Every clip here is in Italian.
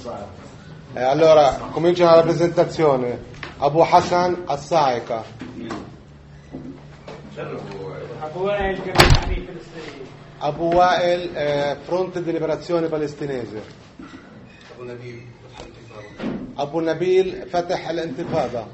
Allora, comincia la presentazione. Abu Hassan As-Saika. Abu Wael, Fronte di Liberazione Palestinese. Abu Nabil, Fatah al-Intifada.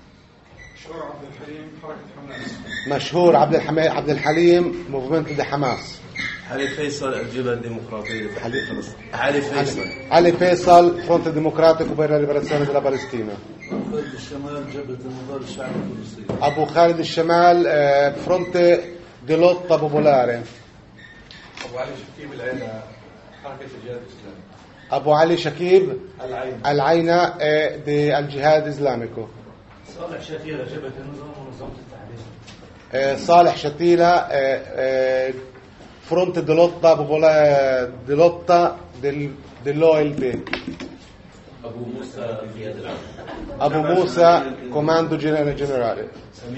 مشهور عبد الحليم Movimento di Hamas. علي فيصل الجبهة الديمقراطية لتحرير فلسطين. علي فيصل Fronte Democratico per la Liberazione della Palestina. خالد الشمال جبهة النضال الشعبي الفلسطيني. Abu Khalid الشمال Fronte di Lotta Popolare. أبو علي شكيب العينة حركة الجهاد الإسلامي. Abu Ali Shakib Al-Aina di Al-Jihad Islamico. صالح شتيلة جبهة النظام ومنظمة التحرير. Saleh Shatila Fronte di Lotta Popolare di Lotta dell'OLP. أبو موسى قيادة العام. Abu Musa Comando Generale.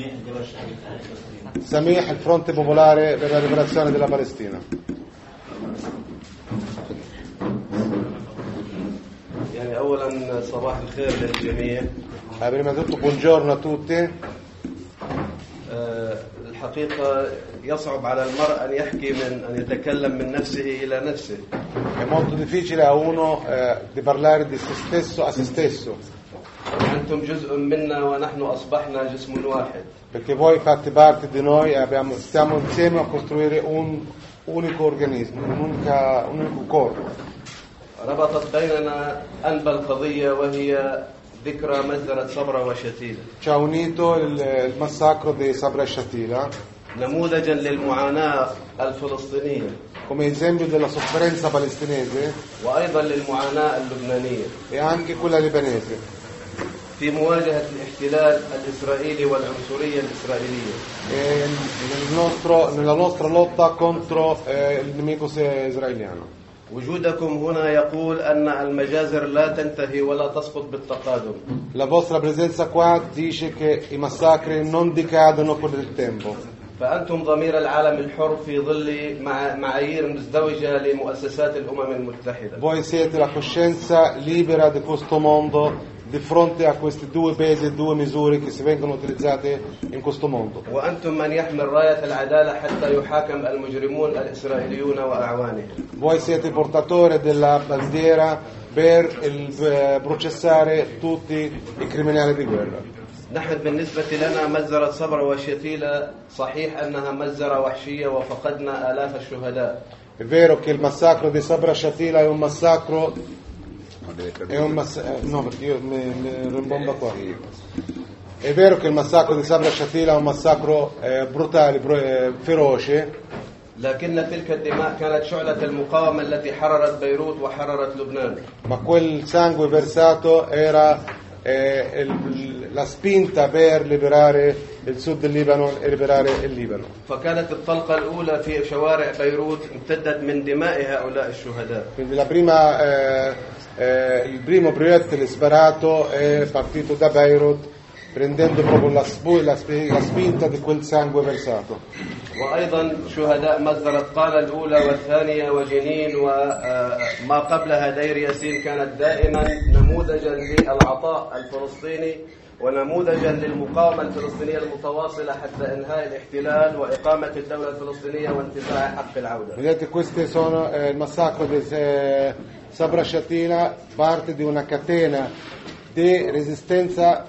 Samih il Fronte Popolare per la Liberazione della Palestina. يعني أولا صباح الخير للجميع. Prima di tutto buongiorno a tutti. الحقيقة يصعب على المرء أن يحكي أن يتكلم من نفسه إلى نفسه. È molto difficile a uno di parlare di se stesso a se stesso. أنتم جزء منا ونحن أصبحنا جسم واحد. Perché voi fate parte di noi e stiamo insieme a costruire un unico organismo, un unico corpo. ربطت بيننا أنبى القضية وهي ذكرى مزرعة صبرا وشتيلة. Ci ha unito il massacro di Sabra e Shatila نموذجا للمعاناة الفلسطينية come esempio della sofferenza palestinese وأيضا للمعاناة اللبنانية e anche quella libanese في مواجهة الاحتلال الإسرائيلي والعنصرية الإسرائيلية. e nella nostra lotta contro il nemico israeliano. وجودكم هنا يقول أن المجازر لا تنتهي ولا تسقط بالتقادم. La vostra presenza qua dice che i massacri non decadono con il tempo. فأنتم ضمير العالم الحر في ظل معايير مزدوجة لمؤسسات الأمم المتحدة. Voi siete la coscienza libera di questo mondo di fronte a questi due pesi e due misure che si vengono utilizzate in questo mondo. وأنتم من يحمل راية العدالة حتى يحاكم المجرمون الإسرائيليون وأعوانهم. Voi siete portatori della bandiera per processare tutti i criminali di guerra. نحن بالنسبة لنا مزرعة صبرا وشتيلة صحيح أنها مزرعة وحشية وفقدنا آلاف الشهداء. È vero che il massacro di Sabra Shatila è un massacro no, perché io mi rimbomba qua. È vero che il massacro di Sabra Shatila è un massacro brutale, feroce. لكن تلك الدماء كانت شعلة المقاومة التي حررت بيروت وحررت لبنان. Ma quel sangue versato era la spinta per liberare il sud del Libano e liberare il Libano. فكانت الطلقة الأولى في شوارع بيروت امتدت من دماء هؤلاء الشهداء. Quindi il primo proiettile sparato è partito da Beirut prendendo proprio la spinta di quel sangue versato. وأيضا شهداء مزرعة قالة الأولى والثانية وجنين وما قبلها دير ياسين كانت دائما نموذجا للعطاء الفلسطيني ونموذجا للمقاومة الفلسطينية المتواصلة حتى إنهاء الاحتلال وإقامة الدولة الفلسطينية وانتزاع حق العودة. Vedete, questi sono il massacro di Sabra Shatila, parte di una catena di resistenza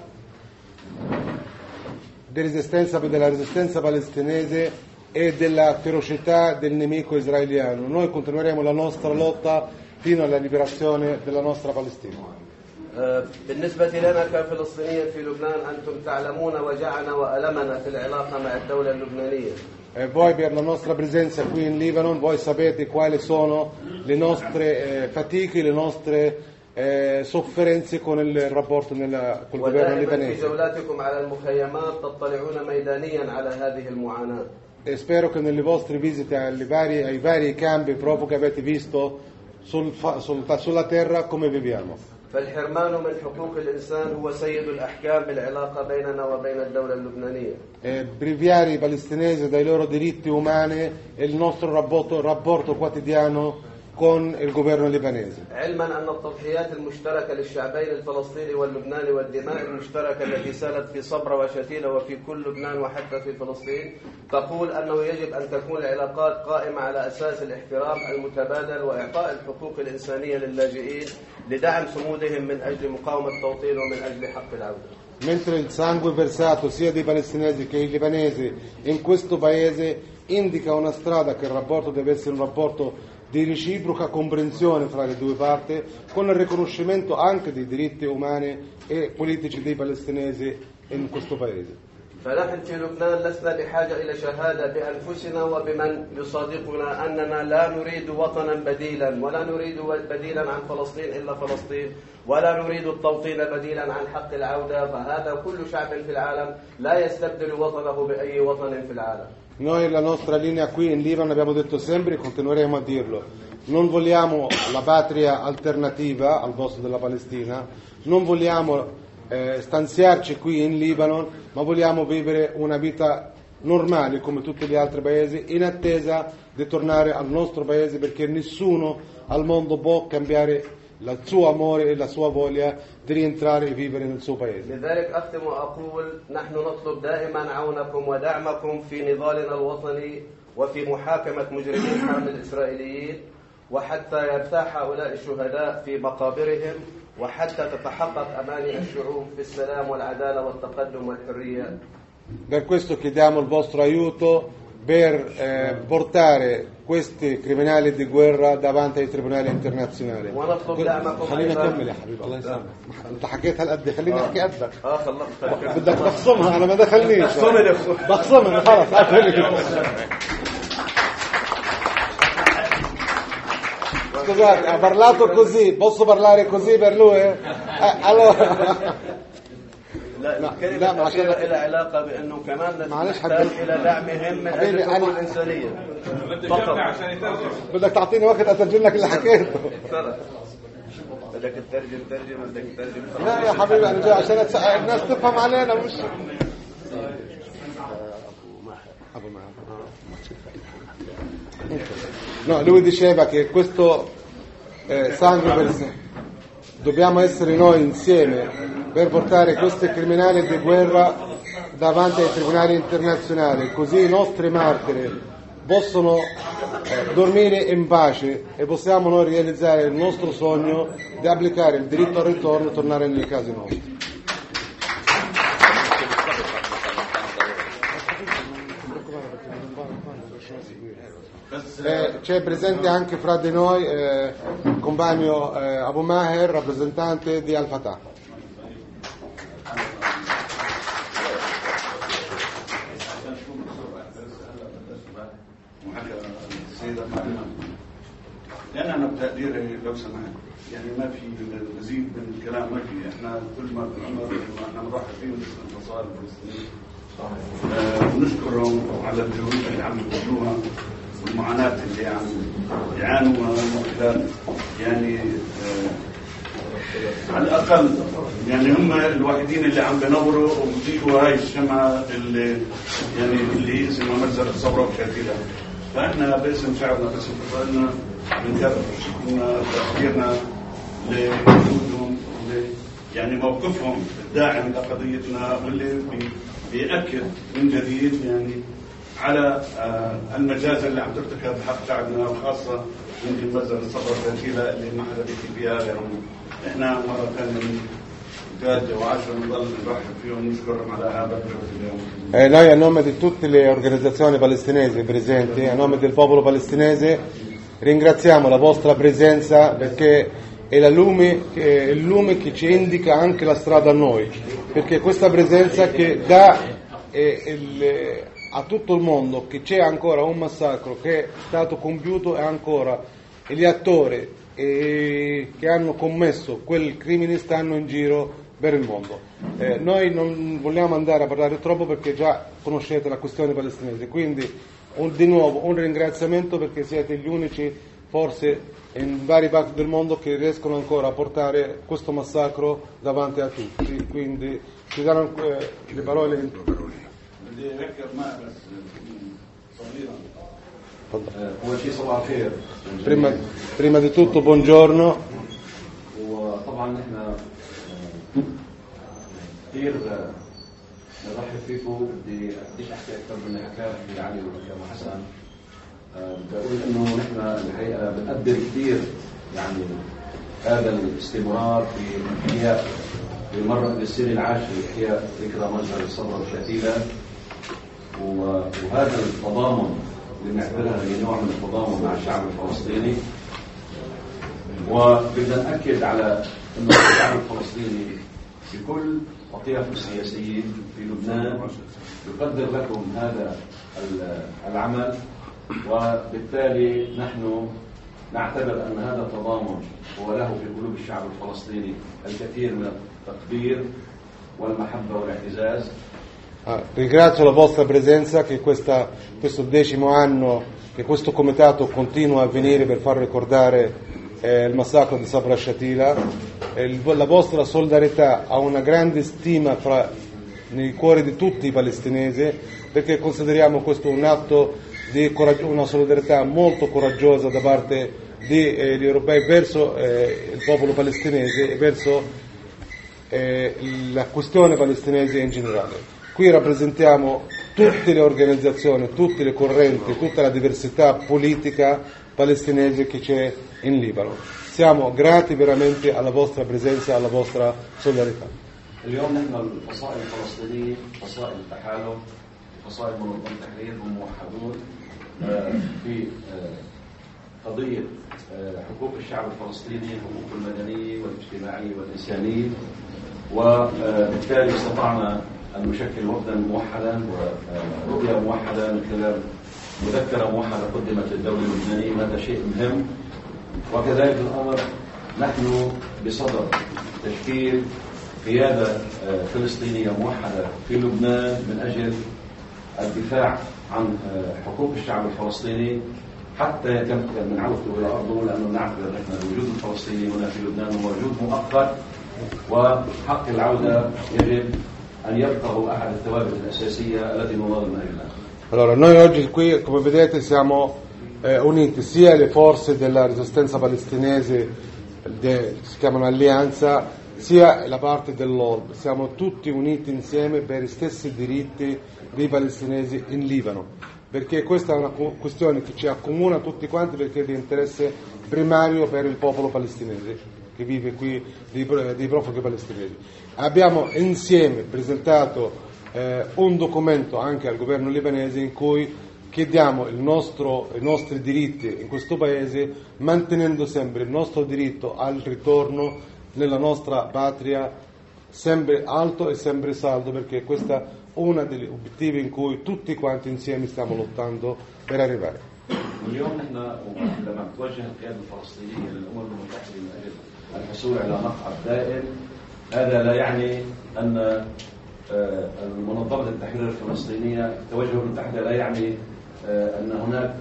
della resistenza palestinese e della ferocità del nemico israeliano. Noi continueremo la nostra lotta fino alla liberazione della nostra Palestina. بالنسبة لنا كفلسطينيين في لبنان أنتم تعلمون وجعنا وألمنا في العلاقة مع الدولة اللبنانية. E voi per la nostra presenza qui in Libano, voi sapete quali sono le nostre fatiche, le nostre sofferenze con il rapporto con il governo libanese. في جولاتكم على المخيمات تطلعون ميدانيا على هذه المعاناة. E spero che nelle vostre visite ai vari campi proprio che avete visto sulla terra come viviamo. فالحرمان من حقوق الإنسان هو سيد الأحكام بالعلاقة بيننا وبين الدولة اللبنانية. Priviare i palestinesi dai loro diritti umani è il nostro rapporto quotidiano con il governo libanese. علما أن التضحيات المشتركة للشعبين الفلسطيني واللبناني والدماء المشتركة التي سالت في صبرا وشتيلة وفي كل لبنان وحتى في فلسطين تقول أنه يجب أن تكون العلاقات قائمة على أساس الاحترام المتبادل وإعطاء الحقوق الإنسانية للاجئين لدعم صمودهم من أجل مقاومة التوطين ومن أجل حق العودة. Mentre il sangue versato sia dei palestinesi che dei libanesi in questo paese indica una strada che il rapporto deve essere un rapporto di reciproca comprensione fra le due parti, con il riconoscimento anche dei diritti umani e politici dei palestinesi in questo paese. فنحن في لبنان لسنا بحاجة إلى شهادة بأنفسنا وبمن يصادقنا أننا لا نريد وطنا بديلا ولا نريد بديلا عن فلسطين إلا فلسطين ولا نريد التوطين بديلا عن حق العودة. فهذا كل شعب في العالم لا يستبدل وطنه بأي وطن في العالم. Noi la nostra linea qui in Libano abbiamo detto sempre e continueremo a dirlo. Non vogliamo la patria alternativa al posto della Palestina, non vogliamo stanziarci qui in Libano, ma vogliamo vivere una vita normale come tutti gli altri paesi, in attesa di tornare al nostro paese, perché nessuno al mondo può cambiare il suo amore e la sua voglia di rientrare e vivere nel suo paese. لذلك أختم وأقول نحن نطلب دائما عونكم ودعمكم في نضالنا الوطني وفي محاكمة مجرمي الحرب الإسرائيليين وحتى يرتاح هؤلاء الشهداء في مقابرهم وحتى تتحقق أماني الشعوب في السلام والعدالة والتقدم والحرية. Per questo chiediamo il vostro aiuto per portare questi criminali di guerra davanti ai tribunali internazionali. خلينا نكمل يا حبيبي الله يسامحك. انت حكيت هالقد خليني احكي قدك. خلصت. بدك تخصمها انا ما دخلنيش. بخصمها خلاص Scusate, ha parlato così, posso parlare così per lui? Allora لا الكلمة الأخيرة إلى علاقة بأنه كمان نحتاج إلى دعمهم من أجل الحقوق الإنسانية. فقط. بدك تعطيني وقت أترجم لك اللي حكيته. بدك تترجم بدك تترجم. لا يا حبيبي أنا جاي عشان الناس تفهم علينا مش. أبو ماهر. No, lui diceva che questo sangue dobbiamo essere noi insieme per portare questi criminali di guerra davanti ai tribunali internazionali, così i nostri martiri possono dormire in pace e possiamo noi realizzare il nostro sogno di applicare il diritto al ritorno e tornare nelle case nostre. C'è presente anche fra di noi il compagno Abu Maher, rappresentante di Al-Fatah. أنا بتقديري لو سمحت يعني ما في مزيد من الكلام ما في احنا كل ما بنعمر احنا مرحبين بالانتصار الفلسطيني ونشكرهم على الجهود اللي عم يبذلوها والمعاناة اللي عم يعانوا من خلال يعني على الأقل يعني هم الوحيدين اللي عم بنوروا وبيضيئوا هاي الشمعة اللي يعني اللي اسمها مجزرة صبرا وشتيلة. فإحنا باسم شعبنا باسم فصائلنا بنكرر تقديرنا لوجودهم يعني موقفهم الداعم لقضيتنا واللي بيأكد من جديد يعني على المجازر اللي عم ترتكب بحق شعبنا وخاصة يمكن مجزرة صبرا وشتيلة اللي ما حدا بيحكي فيها غيرهم. احنا مرة ثانية جاد وعشرة نضل نرحب فيهم ونشكرهم على هذا اليوم. Noi a nome di tutte le organizzazioni palestinesi presenti, a nome del popolo palestinese, ringraziamo la vostra presenza perché è il lume che ci indica anche la strada a noi, perché questa presenza che dà a tutto il mondo che c'è ancora un massacro che è stato compiuto e ancora gli attori che hanno commesso quel crimine stanno in giro per il mondo. Noi non vogliamo andare a parlare troppo perché già conoscete la questione palestinese, quindi di nuovo un ringraziamento perché siete gli unici forse in varie parti del mondo che riescono ancora a portare questo massacro davanti a tutti, quindi ci danno le parole. أول شيء صباح الخير. Prima di tutto buongiorno. وطبعا نحن كثير نرحب فيكم. بديش احكي اكثر من حكى علي وحكى حسن. بدي اقول انه نحن الحقيقه بنقدر كثير يعني هذا الاستمرار في احياء بالمره بالسنه العاشره احياء ذكرى مجزر الصبرة وشتيلة، وهذا التضامن اللي نعتبرها هي نوع من التضامن مع الشعب الفلسطيني. وبدنا نأكد على أن الشعب الفلسطيني بكل أطيافه السياسية في لبنان يقدر لكم هذا العمل، وبالتالي نحن نعتبر أن هذا التضامن هو له في قلوب الشعب الفلسطيني الكثير من التقدير والمحبة والاعتزاز. Ringrazio la vostra presenza, che questo 10° anno che questo comitato continua a venire per far ricordare il massacro di Sabra Shatila. La vostra solidarietà ha una grande stima nei cuori di tutti i palestinesi, perché consideriamo questo un atto di una solidarietà molto coraggiosa da parte degli europei verso il popolo palestinese e verso la questione palestinese in generale. Qui rappresentiamo tutte le organizzazioni, tutte le correnti, tutta la diversità politica palestinese che c'è in Libano. Siamo grati veramente alla vostra presenza, alla vostra solidarietà. اليوم نحن الفصائل الفلسطينية، فصائل التحالف، فصائل منظمة التحرير هم موحدون في قضية حقوق الشعب الفلسطيني، حقوق المدنية والاجتماعية والإنسانية، وبالتالي استطعنا أن نشكل وفدا موحدا ورؤية موحدة من خلال مذكرة موحدة قدمت للدولة اللبنانية، وهذا شيء مهم. وكذلك الأمر نحن بصدد تشكيل قيادة فلسطينية موحدة في لبنان من أجل الدفاع عن حقوق الشعب الفلسطيني حتى يتمكن من عودته إلى أرضه، لأنه نعتبر نحن الوجود الفلسطيني هنا في لبنان هو وجود مؤقت، وحق العودة يجب أن يبقى هو أحد الثوابت الأساسية التي نناضل من أجلها. Allora, noi oggi qui, come vedete, siamo uniti sia le forze della resistenza palestinese, si chiamano Alleanza, sia la parte dell'OLP. Siamo tutti uniti insieme per i stessi diritti dei palestinesi in Libano, perché questa è una questione che ci accomuna tutti quanti, perché è di interesse primario per il popolo palestinese che vive qui, dei profughi palestinesi. Abbiamo insieme presentato un documento anche al governo libanese in cui chiediamo i nostri diritti in questo paese, mantenendo sempre il nostro diritto al ritorno nella nostra patria sempre alto e sempre saldo, perché questo è uno degli obiettivi in cui tutti quanti insieme stiamo lottando per arrivare. اليوم نحن لما توجه القيادة الفلسطينية للأمم المتحدة من أجل الحصول على مقعد دائم، هذا لا يعني أن منظمة التحرير الفلسطينية التوجه المتحدة لا يعني أن هناك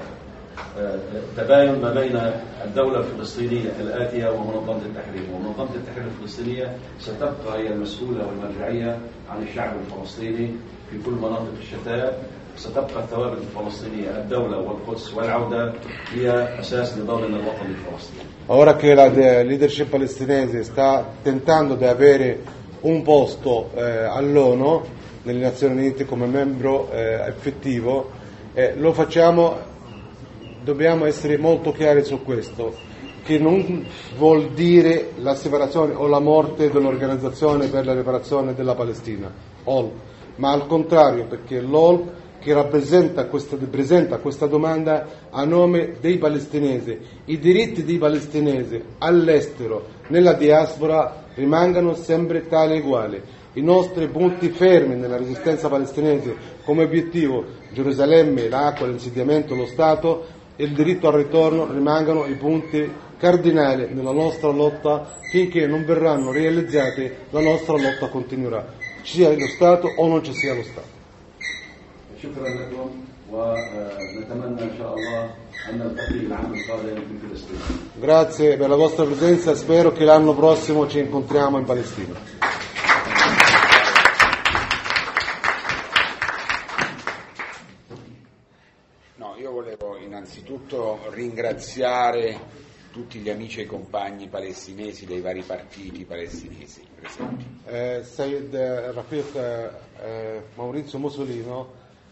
تباين ما بين الدولة الفلسطينية الآتية ومنظمة التحرير. ومنظمة التحرير الفلسطينية ستبقى هي المسؤولة والمرجعية عن الشعب الفلسطيني في كل مناطق الشتات. ستبقى الثوابت الفلسطينية، الدولة والقدس والعودة هي أساس نضالنا الوطني الفلسطيني. Ora che la leadership palestinese sta tentando di avere un posto all'ONU, nelle Nazioni Unite come membro effettivo, lo facciamo, dobbiamo essere molto chiari su questo, che non vuol dire la separazione o la morte dell'Organizzazione per la Riparazione della Palestina, OLP, ma al contrario, perché l'OLP che presenta questa domanda a nome dei palestinesi. I diritti dei palestinesi all'estero, nella diaspora, rimangano sempre tali e uguali. I nostri punti fermi nella resistenza palestinese come obiettivo Gerusalemme, l'acqua, l'insediamento, lo Stato e il diritto al ritorno rimangano i punti cardinali nella nostra lotta. Finché non verranno realizzati, la nostra lotta continuerà, ci sia lo Stato o non ci sia lo Stato. شكرا لكم ونتمنى إن شاء الله أن نلتقي العام القادم في فلسطين. Grazie per la vostra presenza, spero che l'anno prossimo ci incontriamo in Palestina. No, io volevo ringraziare tutti gli amici e compagni palestinesi dei vari partiti palestinesi presenti. السيد الرفيق موريتسيو موسولينو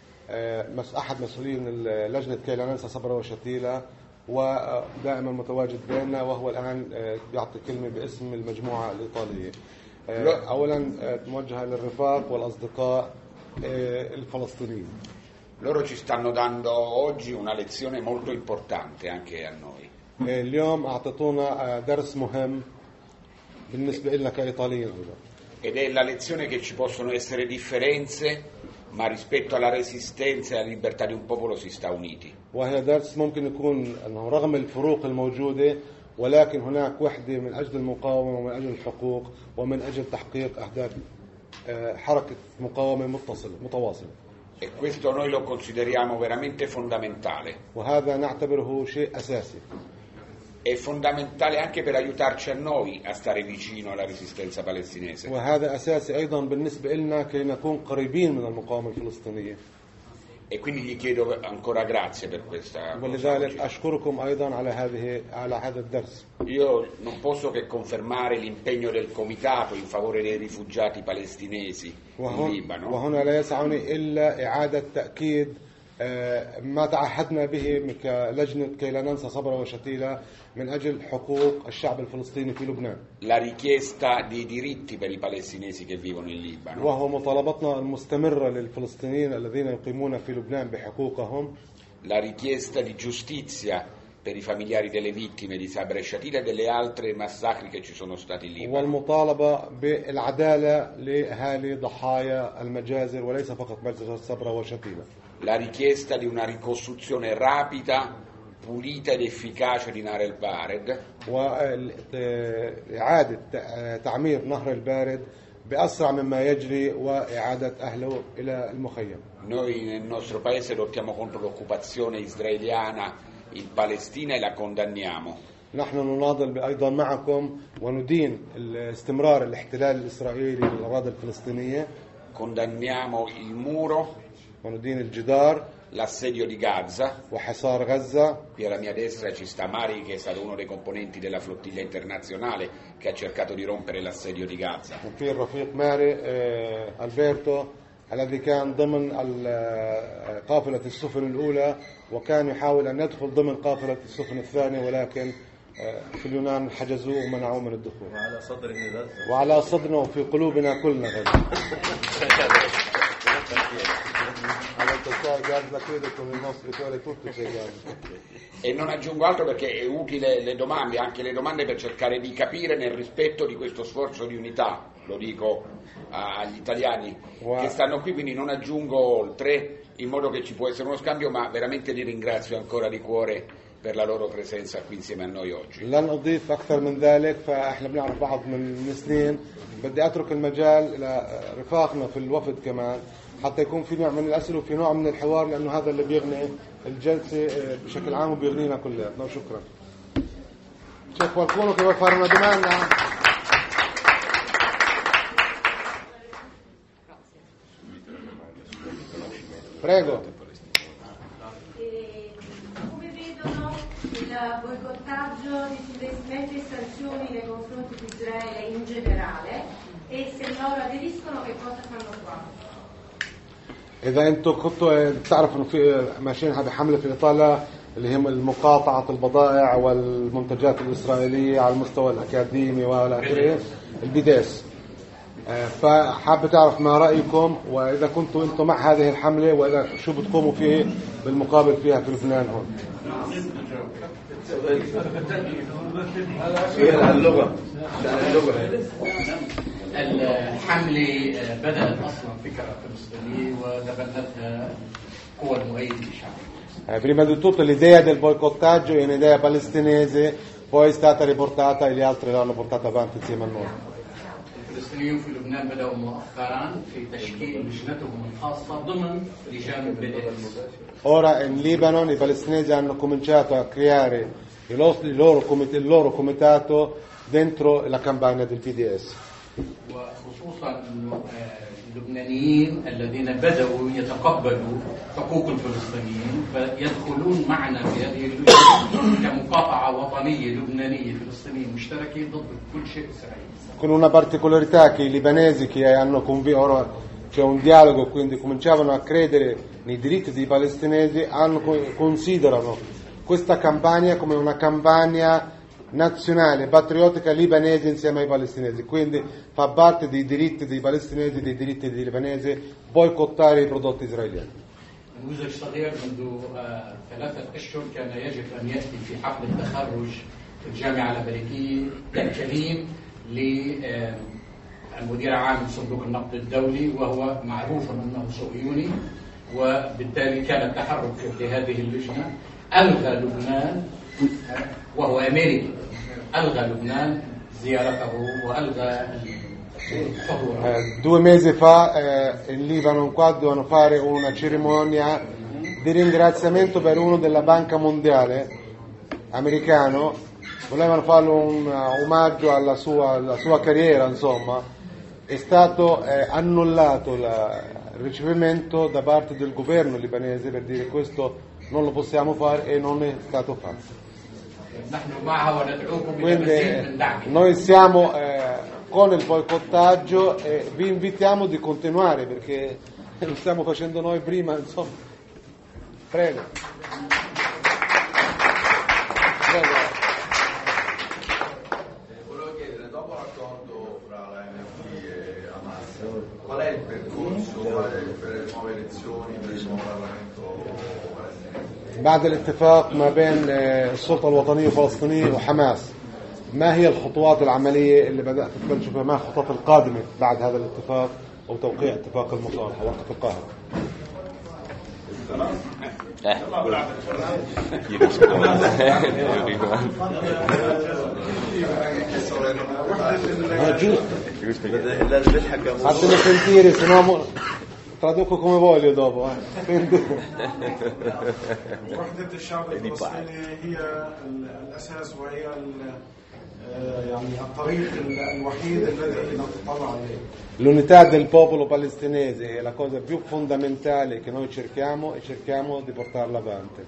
أحد مسؤولين لجنة كي لا ننسى صبرا وشتيلة ودائما متواجد بيننا وهو الآن بيعطي كلمة باسم المجموعة الإيطالية. أولا موجهة للرفاق والأصدقاء الفلسطينيين. Loro ci stanno dando oggi una lezione molto importante anche a noi. اليوم أعطتونا درس مهم بالنسبة لنا كإيطاليين أيضا. Ed è la lezione che ci possono essere differenze, ma rispetto alla resistenza e alla libertà di un popolo si sta uniti. وهي درس ممكن يكون أنه رغم الفروق الموجودة ولكن هناك وحدة من أجل المقاومة ومن أجل الحقوق ومن أجل تحقيق أهداف حركة مقاومة متواصلة. E questo noi lo consideriamo veramente fondamentale. وهذا نعتبره شيء أساسي. È fondamentale anche per aiutarci a noi a stare vicino alla resistenza palestinese. وهذا أساسي أيضا بالنسبة لنا كي نكون قريبين من المقاومة الفلسطينية. E quindi gli chiedo ancora grazie per questa ولذلك أشكركم أيضا على هذا الدرس. Io non posso che confermare l'impegno del comitato in favore dei rifugiati palestinesi in Libano. وهنا لا يسعني إلا إعادة تأكيد ما تعهدنا به كلجنة كي لا ننسى صبرا وشتيلة من أجل حقوق الشعب الفلسطيني في لبنان. La richiesta di diritti per i palestinesi che vivono in Libano. وهو مطالبتنا المستمرة للفلسطينيين الذين يقيمون في لبنان بحقوقهم. La richiesta di giustizia per i familiari delle vittime di Sabra e Shatila e delle altre massacri che ci sono stati in Libano. والمطالبة بالعدالة لأهالي ضحايا المجازر وليس فقط مجزرة صبرا وشتيلة. La richiesta di una ricostruzione rapida, pulita ed efficace di Nahar el-Bared. وإعادة تعمير نهر البارد بأسرع مما يجري وإعادة أهله إلى المخيم. Noi nel nostro paese lottiamo contro l'occupazione israeliana in Palestina e la condanniamo. نحن نناضل أيضا معكم وندين استمرار الاحتلال الإسرائيلي للأراضي الفلسطينية. Condanniamo il muro, وندين الجدار, l'assedio di Gaza. وحصار غزة. Qui alla mia destra ci sta Mari, che è stato uno dei componenti della flottiglia internazionale che ha cercato di rompere l'assedio di Gaza. وفي الرفيق ماري ألبرتو الذي كان ضمن قافلة السفن الأولى وكان يحاول أن يدخل ضمن قافلة السفن الثانية ولكن في اليونان حجزوه ومنعوه من الدخول. وعلى صدرنا وفي قلوبنا كلنا غزة. E non aggiungo altro perché è utile le domande, anche le domande per cercare di capire nel rispetto di questo sforzo di unità, lo dico agli italiani che stanno qui, quindi non aggiungo oltre, in modo che ci può essere uno scambio, ma veramente li ringrazio ancora di cuore per la loro presenza qui insieme a noi oggi. لن أضيف أكثر من ذلك فإحنا بنعرف بعض من سنين. بدي أترك المجال لرفاقنا في الوفد كمان حتى يكون في نوع من الأسئلة وفي نوع من الحوار لأنه هذا اللي بيغني الجلسة بشكل عام وبيغنينا كلياتنا. وشكرا. C'è qualcuno che vuole fare una domanda? Prego. Come vedono il boicottaggio, investimenti e sanzioni nei confronti di Israele in generale e se loro aderiscono che cosa fanno qua? إذا أنتم كنتوا تعرفوا إنه في ماشيين هذه حملة في إيطاليا اللي هي مقاطعة البضائع والمنتجات الإسرائيلية على المستوى الأكاديمي وإلى آخره البيداس. فحابة تعرف ما رأيكم وإذا كنتوا أنتم مع هذه الحملة وإذا شو بتقوموا فيه بالمقابل فيها في لبنان هون. الحملة بدأت أصلا فكرة فلسطينية وتبنتها قوى المؤيدة للشعب. Prima di tutto l'idea del boicottaggio è un'idea palestinese, poi è stata riportata e gli altri l'hanno portata avanti insieme a noi. الفلسطينيون في لبنان بدأوا مؤخرا في تشكيل لجنتهم الخاصة ضمن لجان البدء. Ora in Libano i palestinesi hanno cominciato a creare il loro comitato dentro la campagna del BDS. وخصوصا انه اللبنانيين الذين بدأوا يتقبلوا حقوق الفلسطينيين فيدخلون معنا في هذه اللجنة كمقاطعة وطنية لبنانية فلسطينية مشتركة ضد كل شيء إسرائيلي. Con una particolarità che i libanesi che hanno ora c'è un dialogo, quindi cominciavano a credere nei diritti dei palestinesi, considerano questa campagna come una campagna nazionale, patriottica libanese insieme ai palestinesi, quindi fa parte dei diritti dei palestinesi, dei diritti dei libanesi boicottare i prodotti israeliani. نموذج صغير منذ 3 أشهر كان يجب أن يأتي في حفل التخرج في الجامعة الأمريكية تكريم للمدير عام صندوق النقد الدولي وهو معروف أنه صهيوني، وبالتالي كان التحرك لهذه اللجنة. ألغى لبنان وهو أمريكي، ألغى لبنان زيارته وألغى 2 mesi fa in Libano qua dovevano fare una cerimonia di ringraziamento per uno della Banca Mondiale americano, volevano farlo un omaggio alla sua carriera, insomma. È stato annullato il ricevimento da parte del governo libanese per dire questo non lo possiamo fare, e non è stato fatto. Quindi noi siamo con il boicottaggio e vi invitiamo di continuare perché lo stiamo facendo noi prima, insomma. Prego. Volevo chiedere, dopo l'accordo fra la MFI e Hamas, qual è il percorso per le nuove elezioni, per il nuovo Parlamento palestinese? بعد الاتفاق ما بين السلطة الوطنية الفلسطينية وحماس، ما هي الخطوات العملية اللي بدأت تبلشوا فيها؟ ما الخطوات القادمة بعد هذا الاتفاق أو توقيع اتفاق المصالحة وقت القاهرة؟ fatemi sentire, se no traduco come voglio dopo. وحدة الشعب الفلسطيني هي الأساس وهي يعني الطريق الوحيد الذي نتطلع عليه. L'unità del popolo palestinese è la cosa più fondamentale che noi cerchiamo e cerchiamo di portarla avanti.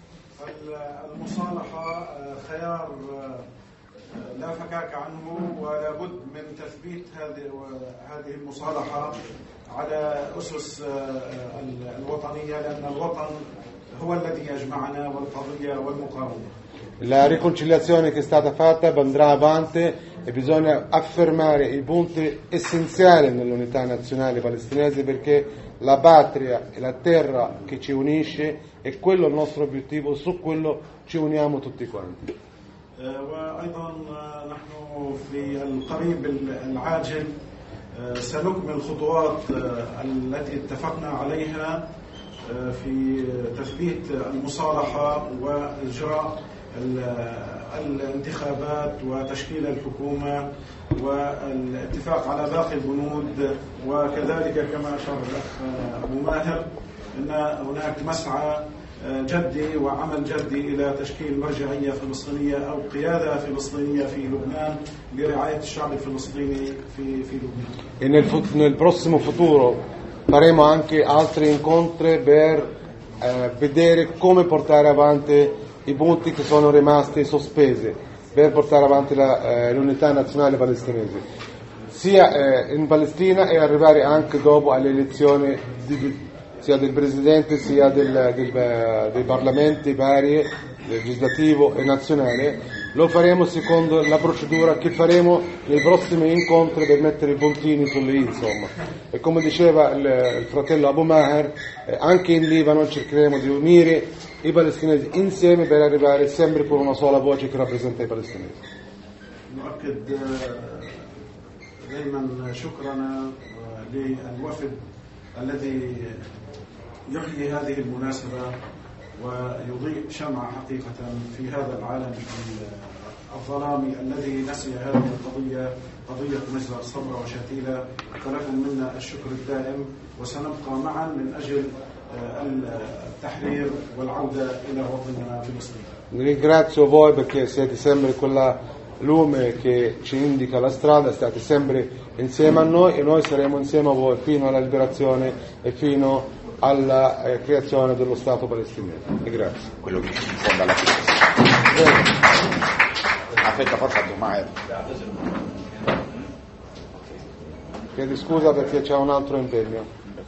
المصالحة خيار لا فكاك عنه، ولا بد من تثبيت هذه المصالحة على أسس الوطنية، لأن الوطن هو الذي يجمعنا والقضية والمقاومة. La riconciliazione che è stata fatta andrà avanti e bisogna affermare i punti essenziali nell'unità nazionale palestinese, perché la patria e la terra che ci unisce è quello il nostro obiettivo, su quello ci uniamo tutti quanti. وأيضا نحن في القريب العاجل سنكمل الخطوات التي اتفقنا عليها في تثبيت المصالحة وإجراء الانتخابات وتشكيل الحكومة والاتفاق على باقي البنود، وكذلك كما أشار الأخ أبو ماهر أن هناك مسعى جدي وعمل جدي إلى تشكيل مرجعية فلسطينية أو قيادة فلسطينية في لبنان لرعاية الشعب الفلسطيني في لبنان. E nel prossimo futuro faremo anche altri incontri per vedere come portare avanti i punti che sono rimasti sospesi, per portare avanti l'unità nazionale palestinese, sia in Palestina e arrivare anche dopo alle elezioni sia del Presidente sia dei Parlamenti vari, legislativo e nazionale. Lo faremo secondo la procedura che faremo nei prossimi incontri per mettere i puntini sulle i, insomma. E come diceva il fratello Abu Maher, anche in Libano cercheremo di unire i palestinesi insieme per arrivare sempre con una sola voce che rappresenta i palestinesi. نؤكد دائما شكرنا للوفد الذي يحيي هذه المناسبة ويضيء شمعة حقيقة في هذا العالم الظلامي الذي نسي هذه القضية، قضية مجزر صبرا وشتيلة. فلكم منا الشكر الدائم، وسنبقى معا من أجل التحرير والعودة إلى وطننا فلسطين. Ringrazio voi perché siete sempre quella lume che ci indica la strada, state sempre insieme a noi e noi saremo insieme a voi fino alla liberazione e fino alla creazione dello Stato palestinese. E grazie. Quello che ci fonda la Chiesa. Aspetta, forse a domani. Chiedo scusa perché c'è un altro impegno.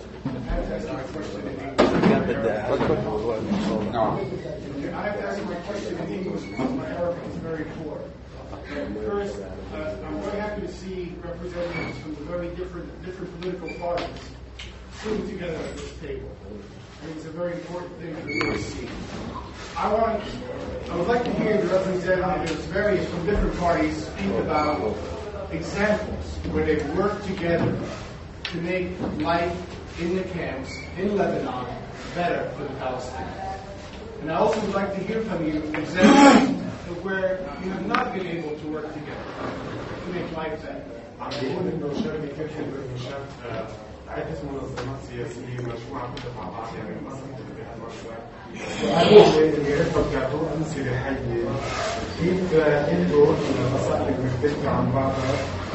No. I have to ask my question in English because my Arabic is very poor. First, I'm very happy to see representatives from the very different political parties sitting together at this table. I think it's a very important thing for me to see. I would like to hear the representatives from different parties speak about examples where they've worked together to make life in the camps in Lebanon better for the Palestinians. And I also would like to hear from you examples of where you have not been able to work together to make life better. عم بيقول انه شركه كيف بالمشاف عده منظمات سياسيه مجموعه كلها مع بعض يعني مصر بهذا المشروع. اللي يفكروا امثله حيه كيف انتم المصالح مختلفه عن بعضها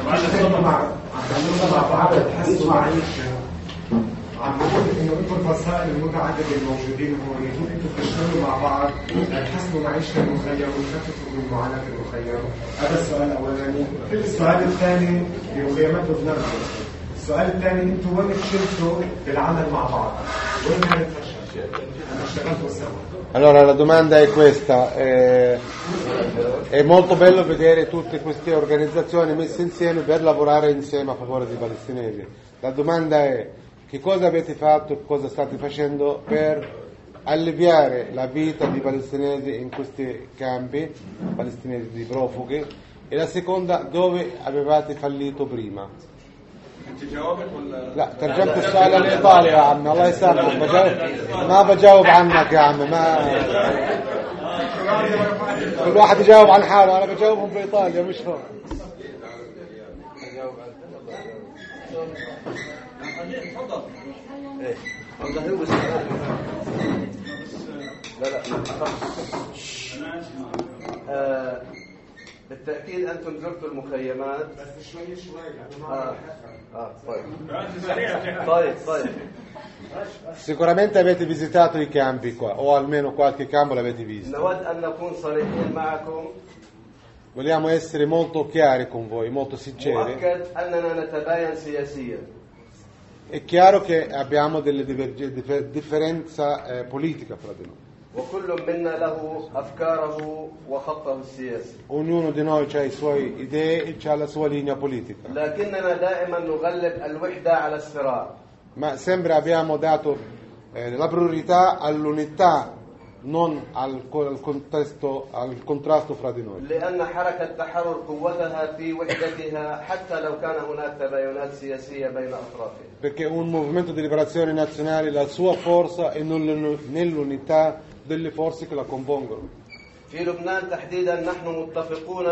عم مع بعض تحسوا معيشه. عم بقول انه انتم الفصائل المتعدده الموجودين هون كيف انتم تشتغلوا مع بعض تحسنوا معيشه المخيم وتخففوا من معاناه المخيم. هذا السؤال الاولاني. السؤال الثاني بمخيمات لبنان. السؤال الثاني انتم وين فشلتوا بالعمل مع بعض؟ وين كانت فشل؟ انا اشتغلتوا سوا. Allora la domanda è questa, è molto bello vedere tutte queste organizzazioni messe insieme per lavorare insieme a favore dei palestinesi. La domanda è: che cosa avete fatto, cosa state facendo per alleviare la vita dei palestinesi in questi campi, palestinesi di profughi? E la seconda, dove avevate fallito prima? لا ترجمت السؤال الإيطالي يا عمي الله يسامحك ما بجاوب عنك يا عمي ما كل واحد يجاوب عن حاله أنا بجاوبهم بإيطاليا مش هو بالتأكيد أنتم زرتوا المخيمات بس شوي طيب Sicuramente avete visitato i campi qua o almeno qualche campo l'avete visto. نود أن نكون صريحين معكم. Vogliamo essere molto chiari con voi, molto sinceri. مؤكد أننا نتباين سياسيا. È chiaro che abbiamo delle differenza politica fra di noi. وكل منا له أفكاره وخطه السياسي. Ognuno di noi ha i suoi idee e ha la sua linea politica. لكننا دائما نغلب الوحدة على الصراع. Ma sempre abbiamo dato la priorità all'unità, non al contrasto fra di noi. لأن حركة التحرر قوتها في وحدتها حتى لو كان هناك تباينات سياسية بين أطرافها. Perché un movimento di liberazione nazionale la sua forza è nell'unità delle forze che la compongono. في لبنان تحديدا نحن متفقون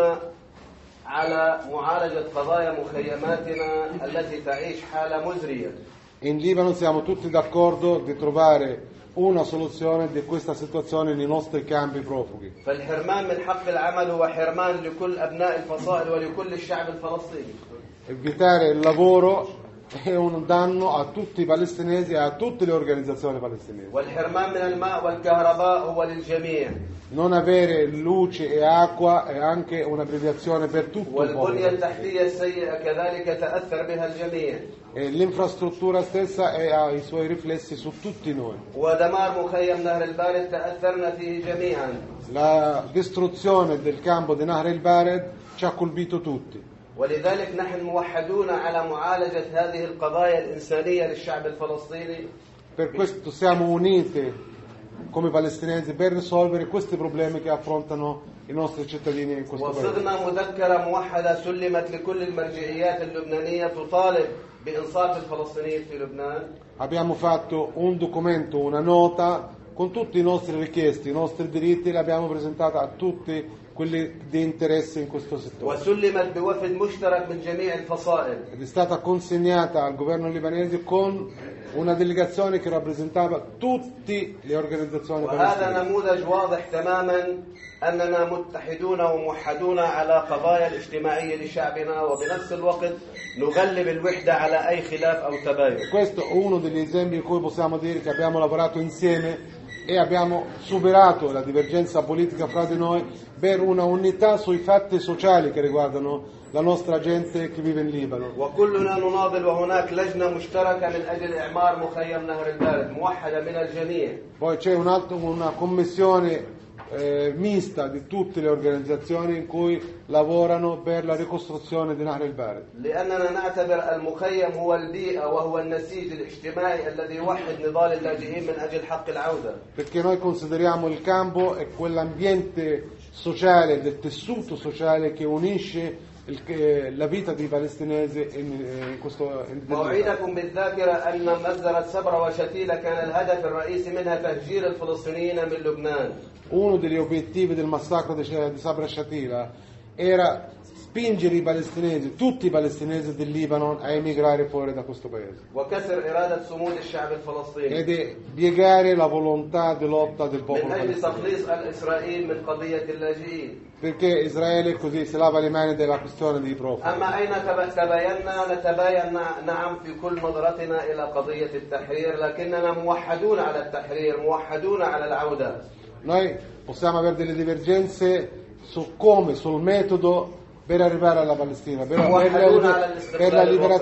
على معالجة قضايا مخيماتنا التي تعيش حالة مزرية. In Libano siamo tutti d'accordo di trovare una soluzione di questa situazione nei nostri campi profughi. فالحرمان من حق العمل هو حرمان لكل أبناء الفصائل ولكل الشعب الفلسطيني. Evitare il lavoro è un danno a tutti i palestinesi e a tutte le organizzazioni palestinesi. والحرمان من الماء والكهرباء هو للجميع. Non avere luce e acqua è anche un'abbreviazione per tutto il والبنية mondo. التحتية السيئة كذلك تأثر بها الجميع. E l'infrastruttura stessa ha i suoi riflessi su tutti noi. ودمار مخيم نهر البارد تأثرنا فيه جميعا. La distruzione del campo di Nahr el-Bared ci ha colpito tutti. ولذلك نحن موحدون على معالجة هذه القضايا الإنسانية للشعب الفلسطيني. Per questo siamo uniti come palestinesi per risolvere questi problemi che affrontano i nostri cittadini in questo paese. وصغنا مذكرة موحدة سلمت لكل المرجعيات اللبنانية تطالب بإنصاف الفلسطينيين في لبنان. Abbiamo fatto un documento, una nota con tutti i nostri richiesti, i nostri diritti, li abbiamo presentati a tutti quelli di interesse in questo settore. وسلمت بوفد مشترك من جميع الفصائل. Ed è stata consegnata al governo libanese con una delegazione che rappresentava tutte le organizzazioni وهذا palestinesi. نموذج واضح تماما أننا متحدون وموحدون على قضايا الاجتماعية لشعبنا وبنفس الوقت نغلب الوحدة على أي خلاف أو تباين. Questo è uno degli esempi in cui possiamo dire che abbiamo lavorato insieme e abbiamo superato la divergenza politica fra di noi per una unità sui fatti sociali che riguardano la nostra gente che vive in Libano. وكلنا نناضل وهناك لجنة مشتركة من أجل إعمار مخيم نهر البارد موحدة من الجميع. Poi c'è una commissione mista di tutte le organizzazioni in cui lavorano per la ricostruzione di Nahr el-Bared. لأننا نعتبر المخيم هو البيئة وهو النسيج الاجتماعي الذي يوحد نضال اللاجئين من أجل حق العودة. Perché noi consideriamo il campo e quell'ambiente sociale, del tessuto sociale che unisce la vita dei palestinesi in questo. وأعيدكم بالذاكرة أن مجزرة صبرا وشتيلة كان الهدف الرئيسي منها تهجير الفلسطينيين من لبنان. Uno degli obiettivi del massacro di Sabra Shatila era spingere i palestinesi, tutti i palestinesi del Libano, a emigrare fuori da questo paese. وكسر إرادة صمود الشعب الفلسطيني. Ed è piegare la volontà di lotta del popolo من أجل palestinese. تخليص إسرائيل من قضية اللاجئين. Perché Israele così si lava le mani della questione dei profughi. أما أين تباينا نتباين نعم في كل نظرتنا إلى قضية التحرير لكننا موحدون على التحرير موحدون على العودة. Noi possiamo avere delle divergenze su come, sul metodo per arrivare alla Palestina, per la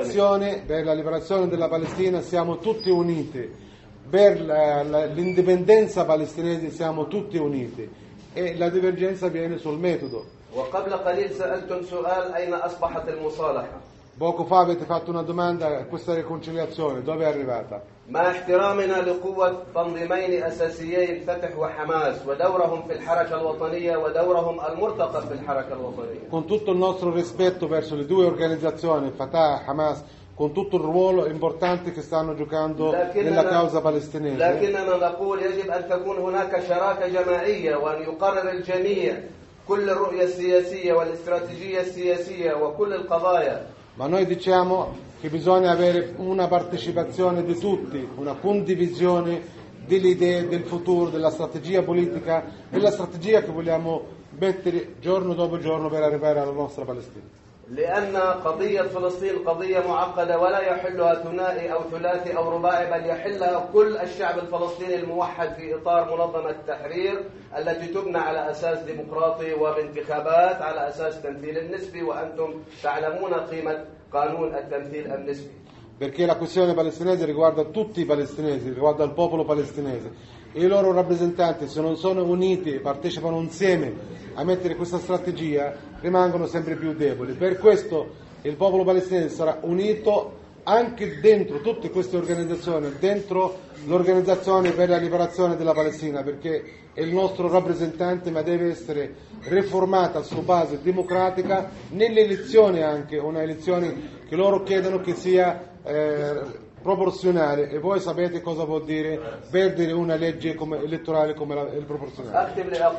liberazione della Palestina siamo tutti uniti, per l'indipendenza palestinese siamo tutti uniti e la divergenza viene sul metodo. وقبل قليل سألتم سؤال أين أصبحت المصالحة؟ Poco fa avete fatto una domanda a questa riconciliazione, dove è arrivata? مع احترامنا لقوة تنظيمين أساسيين فتح وحماس ودورهم في الحركة الوطنية ودورهم المرتقب في الحركة الوطنية. Con tutto il nostro rispetto verso le due organizzazioni, Fatah e Hamas, con tutto il ruolo importante che stanno giocando nella causa palestinese. لكننا نقول يجب أن تكون هناك شراكة جماعية وأن يقرر الجميع كل الرؤية السياسية والاستراتيجية السياسية وكل القضايا. Ma noi diciamo che bisogna avere una partecipazione di tutti, una condivisione delle idee del futuro, della strategia politica, della strategia che vogliamo mettere giorno dopo giorno per arrivare alla nostra Palestina. لأن قضية فلسطين قضية معقدة ولا يحلها ثنائي أو ثلاثي أو رباعي بل يحلها كل الشعب الفلسطيني الموحد في إطار منظمة التحرير التي تبنى على أساس ديمقراطي وبانتخابات على أساس تمثيل النسبي وأنتم تعلمون قيمة قانون التمثيل النسبي. Perché la questione palestinese riguarda tutti i palestinesi, riguarda il popolo palestinese. E i loro rappresentanti, se non sono uniti e partecipano insieme a mettere questa strategia, rimangono sempre più deboli. Per questo il popolo palestinese sarà unito anche dentro tutte queste organizzazioni, dentro l'organizzazione per la liberazione della Palestina, perché è il nostro rappresentante, ma deve essere riformata su base democratica, nelle elezioni anche, una elezione che loro chiedono che sia proporzionale, e voi sapete cosa vuol dire perdere una legge elettorale come il proporzionale.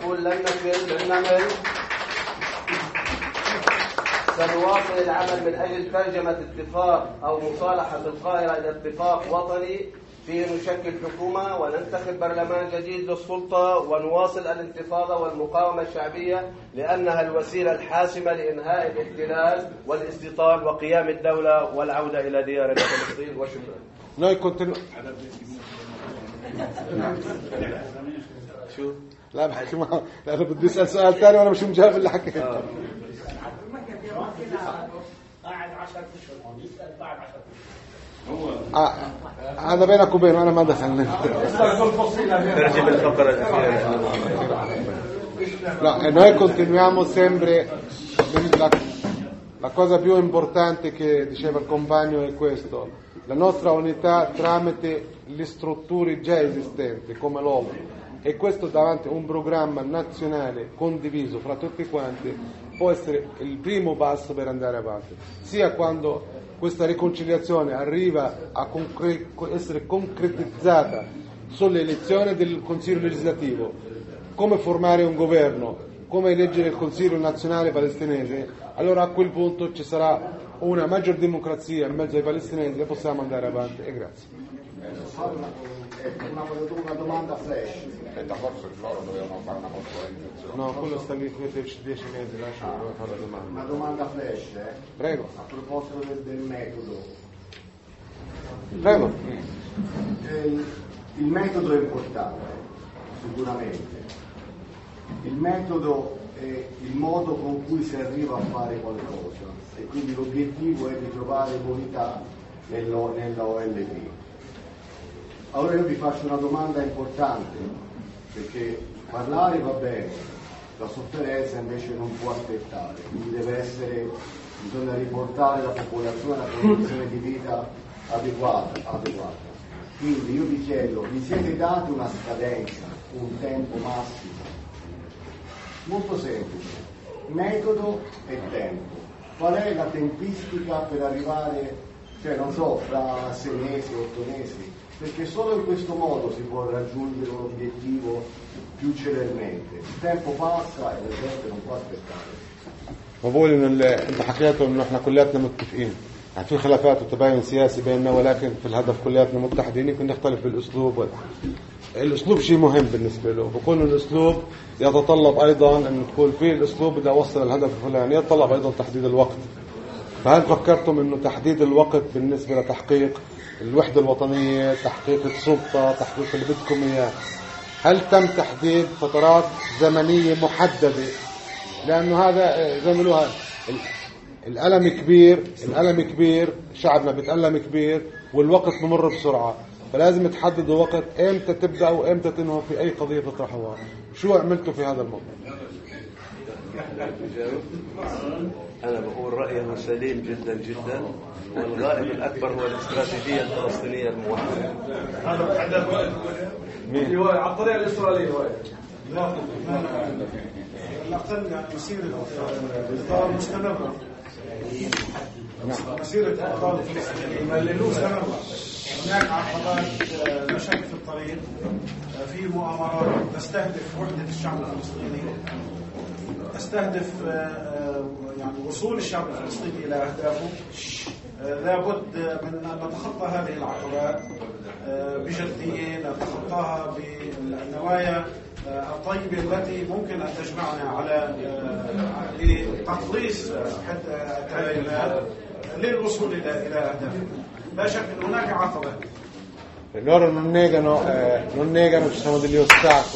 سنواصل العمل من أجل ترجمة اتفاق أو مصالحة القاهرة إلى اتفاق وطني فيه نشكل حكومة وننتخب برلمان جديد للسلطة ونواصل الانتفاضة والمقاومة الشعبية لأنها الوسيلة الحاسمة لإنهاء الاحتلال والاستيطان وقيام الدولة والعودة إلى ديار فلسطين. وشكرا. Noi continuiamo. شو؟ لا بحكي معه لأنه بدي أسأل سؤال ثاني وأنا مش مجاوب اللي حكيته. قاعد 10 اشهر هون يسال بعد 10 هذا بينك وبينه أنا ما دخلني. ترجم الفقرة الأخيرة. No, noi continuiamo sempre. La cosa più importante che diceva il compagno è questo: la nostra unità tramite le strutture già esistenti come l'ONU, e questo davanti a un programma nazionale condiviso fra tutti quanti può essere il primo passo per andare avanti, sia quando questa riconciliazione arriva a essere concretizzata sulle elezioni del Consiglio legislativo, come formare un governo, come eleggere il Consiglio nazionale palestinese. Allora a quel punto ci sarà una maggior democrazia in mezzo ai palestinesi e possiamo andare avanti. E grazie. Una domanda flash. Aspetta, forse loro dovevano fare una conferenza. No, quello sta lì 10 mesi, lascia fare la domanda. Una domanda flash, Prego. A proposito del metodo. Prego. Il metodo è importante, sicuramente. Il metodo è il modo con cui si arriva a fare qualcosa e quindi l'obiettivo è di trovare unità nell'OLP. Allora io vi faccio una domanda importante, perché parlare va bene, la sofferenza invece non può aspettare, quindi bisogna riportare la popolazione a una condizione di vita adeguata. Quindi io vi chiedo, vi siete dati una scadenza, un tempo massimo? Molto semplice, metodo e tempo. Qual è la tempistica per arrivare, non so, fra 6 mesi, 8 mesi? Perché solo in questo modo si può raggiungere un obiettivo più celermente. Il tempo passa e la gente non può aspettare. وبقول ان انت حكيته انه احنا كلياتنا متفقين، يعني في خلافات وتباين سياسي بيننا، ولكن في الهدف كلياتنا متحدين. يمكن نختلف بالاسلوب الاسلوب شيء مهم بالنسبه له. بكون الاسلوب يتطلب ايضا ان تكون في الاسلوب اذا وصل الهدف الفلاني يتطلب ايضا تحديد الوقت. فهل فكرتم انه تحديد الوقت بالنسبه لتحقيق الوحده الوطنيه، تحقيق السلطه، تحقيق اللي بدكم اياه، هل تم تحديد فترات زمنيه محدده؟ لانه هذا زي ما بيقولوها الالم كبير، شعبنا بيتالم كبير والوقت بمر بسرعه، فلازم تحددوا وقت امتى تبداوا وامتى تنهوا في اي قضيه تطرحوها. شو عملتوا في هذا الموضوع؟ أنا بقول رأيه سليم جدا جدا، والغائب الأكبر هو الاستراتيجية الفلسطينية الموحدة. هذا مين؟ على الطريقة الإسرائيلية. لا الأقل يعني مسيرة الإطار مستمرة. مسيرة الإطار الفلسطينية مستمرة. هناك عقبات مشاكل في الطريق، في مؤامرات تستهدف وحدة الشعب الفلسطيني، تستهدف يعني وصول الشعب الفلسطيني إلى أهدافه. لابد من أن نتخطى هذه العقبات بجدية، نتخطاها بالنوايا الطيبة التي ممكن أن تجمعنا على لتقليص التهيئات للوصول إلى أهدافنا. لا شك أن هناك عقبة. Loro non negano, ci sono degli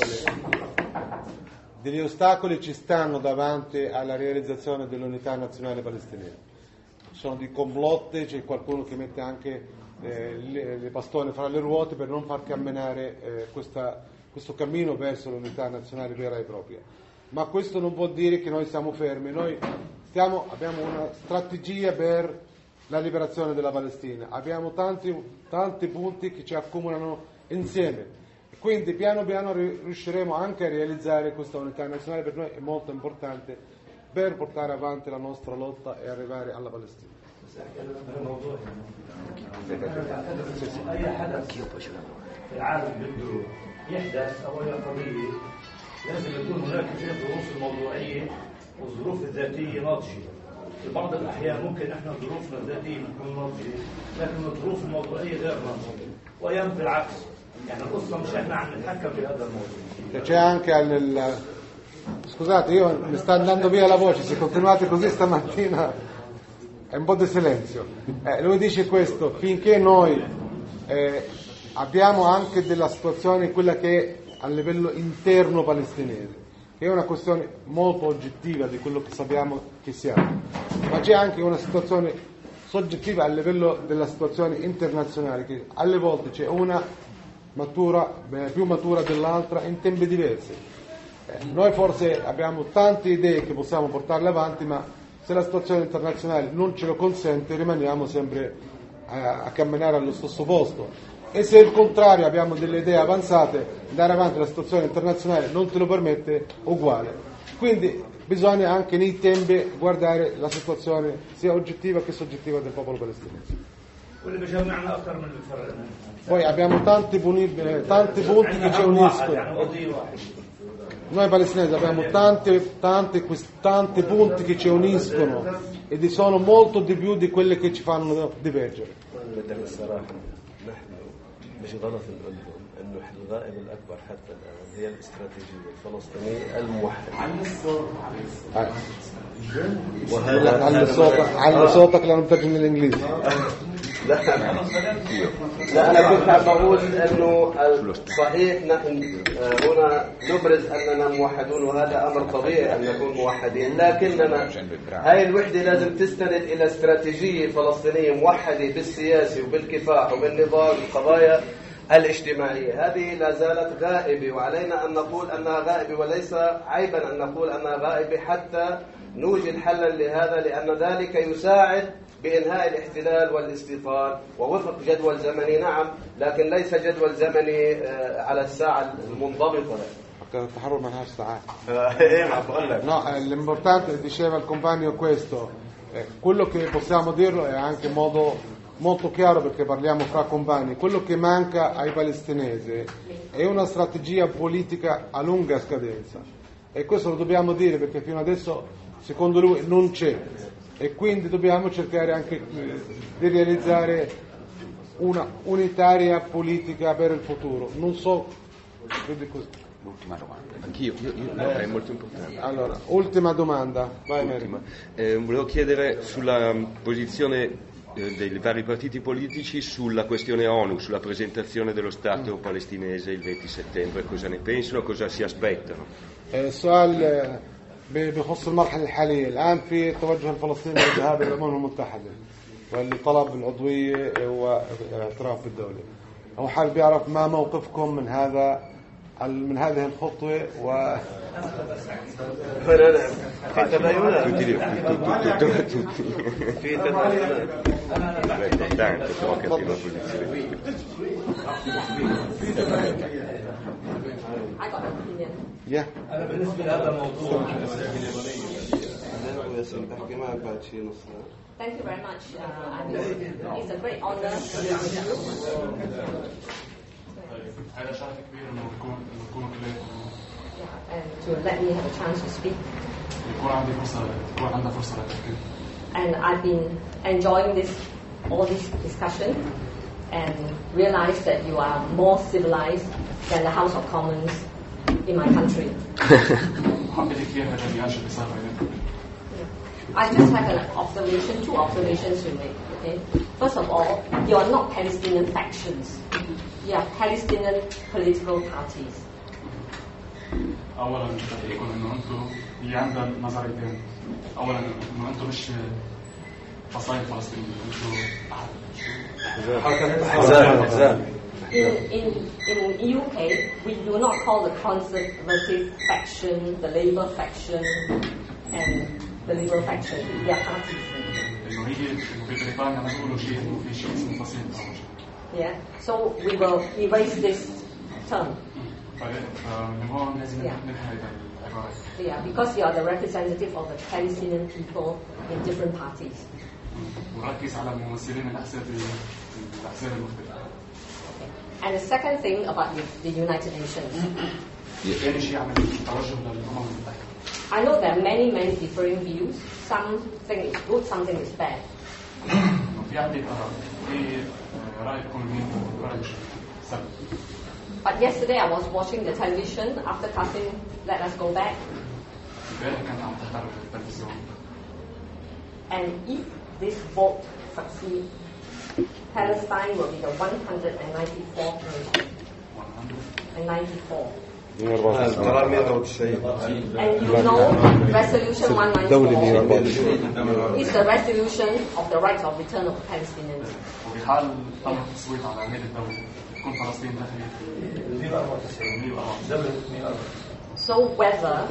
ostacoli ci stanno davanti alla realizzazione dell'unità nazionale palestinese. Ci sono dei complotti, c'è qualcuno che mette anche le bastoni fra le ruote per non far camminare questo cammino verso l'unità nazionale vera e propria. Ma questo non vuol dire che noi siamo fermi. Noi abbiamo una strategia per la liberazione della Palestina, abbiamo tanti punti che ci accomunano insieme, quindi piano piano riusciremo anche a realizzare questa unità nazionale. Per noi è molto importante per portare avanti la nostra lotta e arrivare alla Palestina. أي حدث في العالم بده يحدث أو أي قضية لازم يكون هناك ظروف الموضوعية والظروف الذاتية ناضجة. في بعض الأحيان ممكن إحنا ظروفنا الذاتية تكون ناضجة، لكن الظروف الموضوعية غير ناضجة، وأيام بالعكس. يعني القصة مش إحنا عم نتحكم في هذا الموضوع. C'è anche scusate, io mi sta andando via la voce, se continuate così stamattina è un po' di silenzio. Lui dice questo: finché noi abbiamo anche della situazione quella che è a livello interno palestinese, che è una questione molto oggettiva di quello che sappiamo che siamo, ma c'è anche una situazione soggettiva a livello della situazione internazionale, che alle volte c'è una più matura dell'altra in tempi diversi. Noi forse abbiamo tante idee che possiamo portarle avanti, ma se la situazione internazionale non ce lo consente rimaniamo sempre a camminare allo stesso posto, e se al contrario abbiamo delle idee avanzate, andare avanti la situazione internazionale non te lo permette, uguale. Quindi bisogna anche nei tempi guardare la situazione sia oggettiva che soggettiva del popolo palestinese. Poi abbiamo tanti punti che ci uniscono. Noi palestinesi abbiamo tanti punti che ci uniscono e sono molto di più di quelle che ci fanno divergere. مش غلط الأردن أنه الغائب الأكبر حتى الآن هي الاستراتيجية الفلسطينية الموحدة. على صوتك لأنه مترجم الإنجليزي. لا أنا كنت بقول أنه صحيح نحن هنا نبرز أننا موحدون وهذا أمر طبيعي أن نكون موحدين، لكننا هاي الوحدة لازم تستند إلى استراتيجية فلسطينية موحدة بالسياسة وبالكفاح وبالنضال والقضايا الاجتماعية. هذه لا زالت غائبة وعلينا أن نقول أنها غائبة، وليس عيبا أن نقول أنها غائبة حتى نوجد حلا لهذا، لأن ذلك يساعد بإنهاء الاحتلال والاستيطان ووفق جدول زمني. نعم، لكن ليس جدول زمني على الساعة المنضبطة. التحرر ما لهاش ساعات. ما بقول لك. No, l'importante, diceva il compagno, questo. Quello che possiamo dirlo è anche in modo molto chiaro, perché parliamo fra compagni. Quello che manca ai palestinesi è una strategia politica a lunga scadenza, e questo lo dobbiamo dire perché fino adesso secondo lui non c'è, e quindi dobbiamo cercare anche di realizzare una unitaria politica per il futuro. Non so, vedi così. L'ultima domanda, anch'io è molto importante. Allora, ultima domanda, vai Mary. Volevo chiedere sulla posizione dei vari partiti politici sulla questione ONU, sulla presentazione dello Stato palestinese il 20 settembre, cosa ne pensano, cosa si aspettano. سؤال بخص المرحلة الحالية. الآن في توجه الفلسطيني للذهاب إلى الأمم المتحدة والطلب العضوية واعتراف بالدولة. هو حابب يعرف ما موقفكم من هذه الخطوة أنا بالنسبة لهذا الموضوع Thank you very much. It's a great honor to be with you. هذا شرف كبير إنه نكون And to let me have a chance to speak. يكون عندنا فرصة للتفكير. And I've been enjoying all this discussion and realized that you are more civilized than the House of Commons in my country. I just have two observations to make. Okay, first of all, you are not Palestinian factions; you are Palestinian political parties. أولاً يكون إنه أنتم هي عندها نظريتين. أولاً إنه أنتم مش فصائل فلسطينية، أنتم أحزاب. In UK, we do not call the conservative faction the Labour faction and the Liberal faction. They are parties. Yeah. So we will erase this term. Yeah, because you are the representative of the Palestinian people in different parties. And the second thing about the United Nations. I know there are many differing views. Something is good, something is bad. But yesterday I was watching the television after casting Let Us Go Back. And if this vote succeeds, Palestine will be the 194th nation. 194. And you know, Resolution 194 is the resolution of the rights of return of Palestinians. So whether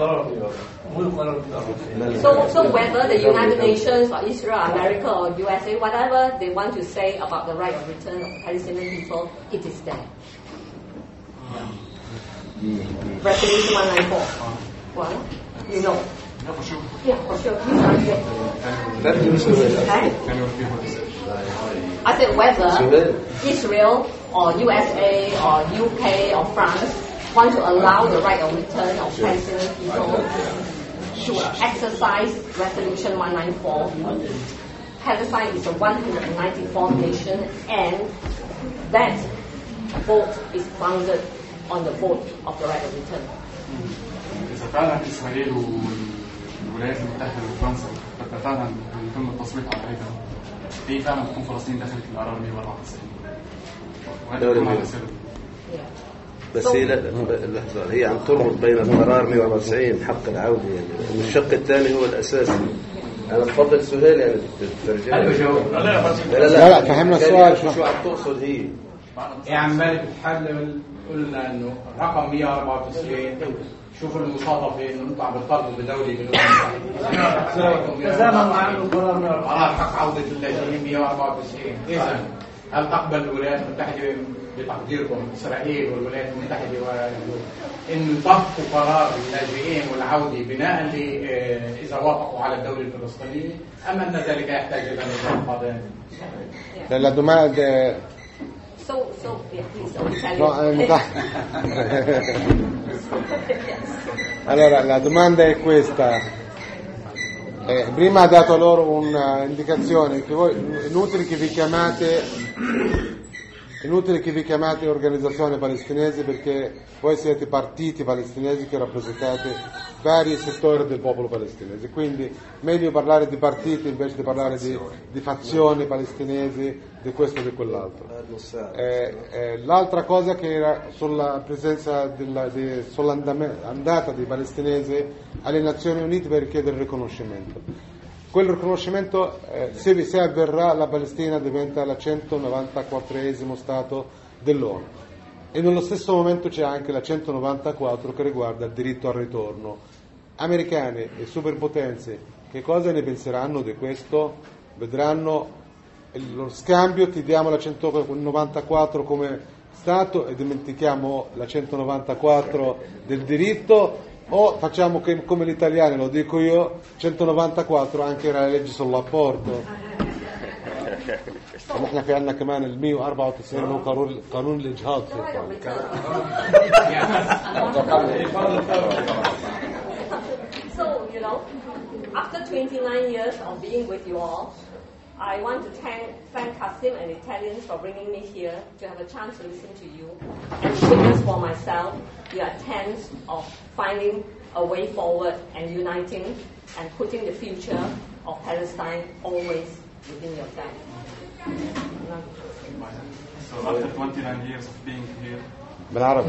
the United Nations or Israel, America or USA, whatever they want to say about the right of return of Palestinian people, it is there. Resolution 194. Well, you know. Yeah, for sure. I said whether Israel or USA or UK or France want to allow the right of return of Palestinian people to exercise Resolution 194. Palestine is a 194th nation, and that vote is founded on the vote of the right of return. إذا فعلا إسرائيل والولايات المتحدة وفرنسا بدها فعلا يتم التصويت على هيدا، هي فعلا تكون فلسطين دخلت القرار 194 دولة وهذا بس هي لحظة، هي عم تربط بين القرار 194 حق العودة يعني، والشق الثاني هو الأساسي. أنا بفضل سهيل يعني تترجمها. لا فهمنا السؤال شو عم تقصد هي؟ يا عمال بتحلل قلنا إنه رقم 194 شوفوا المصادفة إنه أنتم عم بتطالبوا بدولة من تزامن مع إنه قرار حق عودة اللاجئين 194. إذا هل تقبل الولايات المتحدة بتقديركم إسرائيل والولايات المتحدة إن يطبقوا قرار اللاجئين والعودة بناء إذا وافقوا على الدولة الفلسطينية، أم أن ذلك يحتاج إلى نظام قضائي؟ La domanda allora la domanda è questa. Prima ha dato loro un'indicazione che voi inutile che vi chiamate organizzazione palestinese, perché voi siete partiti palestinesi che rappresentate vari settori del popolo palestinese, quindi meglio parlare di partiti invece di parlare di fazioni palestinesi, di questo e di quell'altro. L'altra cosa che era sulla presenza sull'andata dei palestinesi alle Nazioni Unite per chiedere il riconoscimento. Quel riconoscimento, se avverrà, la Palestina diventa il 194esimo Stato dell'ONU, e nello stesso momento c'è anche la 194 che riguarda il diritto al ritorno. Americani e superpotenze che cosa ne penseranno di questo? Vedranno lo scambio, ti diamo la 194 come Stato e dimentichiamo la 194 del diritto, o facciamo che come gli italiani, lo dico io, 194 anche la legge sull'apporto. احنا في عندنا كمان ال 194 هو قانون الاجهاض في So, after 29 years of being with you all, I want to thank Kasim and Italians for bringing me here to have a chance to listen to you and witness for myself the attempt of finding a way forward and uniting and putting the future of Palestine always within yourself. So after 29 years of being here, بالعربي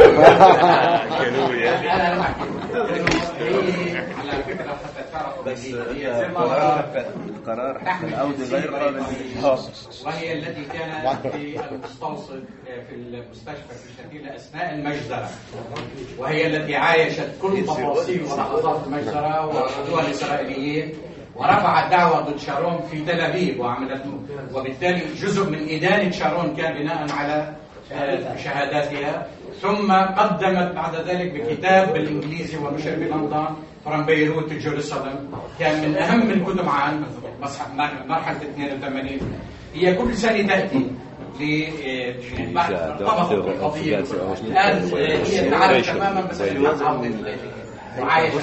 بس القرار حق العودة غير قابل للإجهاض، وهي التي كانت في المستوصف في المستشفى في شتيلة أثناء المجزرة، وهي التي عايشت كل تفاصيل ولحظات المجزرة وأخذوها الإسرائيليين، ورفعت دعوة ضد شارون في تل أبيب وعملته، وبالتالي جزء من إدانة شارون كان بناء على شهاداتها، ثم قدمت بعد ذلك بكتاب بالإنجليزي ونشر بلندن from Beirut to Jerusalem، كان من أهم الكتب عن مرحلة 82. هي كل سنة تأتي لطبقة القضية الآن هي تعرف تماما بس وعايشة.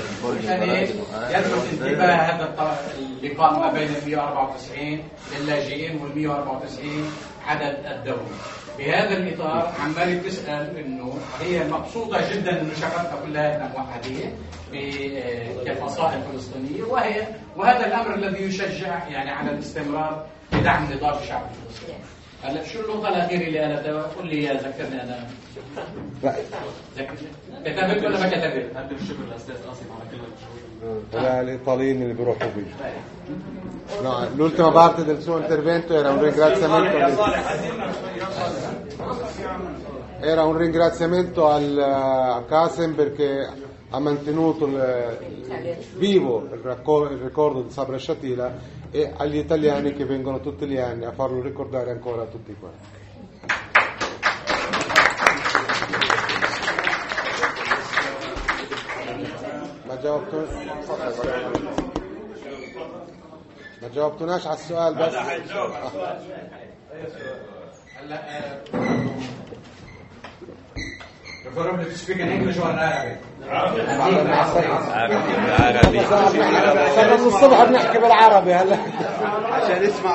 يلفت انتباه هذا اللقاء ما بين 194 للاجئين وال 194 عدد الدولي. بهذا الإطار عمالي تسأل إنه هي مبسوطة جدا إنه شغلتها كلها موحدية كفصائل فلسطينية، وهذا الأمر الذي يشجع يعني على الاستمرار في دعم نضال الشعب الفلسطيني. هلا شو النقطة الأخيرة اللي أنا قل لي يا ذكرني أنا. كتبت ولا ما كتبت؟ أقدم الشكر للأستاذ قاسم على كل l'Italien li بيروحوا بيه. No, l'ultima parte del suo intervento era un ringraziamento a Qasem perché ha mantenuto vivo il ricordo di Sabra Shatila, e agli italiani che vengono tutti gli anni a farlo ricordare ancora a tutti quanti. ما جاوبتوناش على السؤال بس. preferably to speak in English or in Arabic. عربي. الصبح بنحكي بالعربي هلا. عشان يسمع